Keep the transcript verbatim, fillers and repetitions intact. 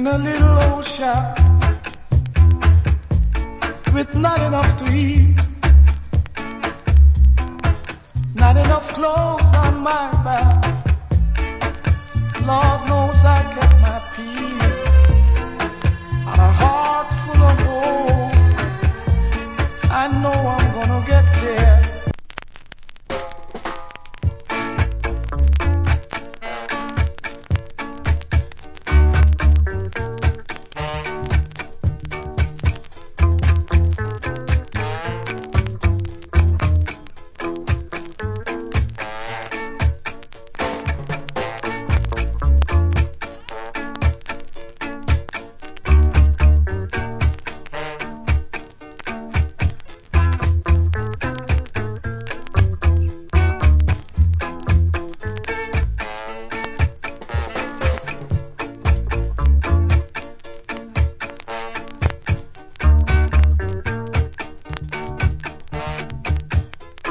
in a little old shack with not enough to eat, not enough clothes on my back.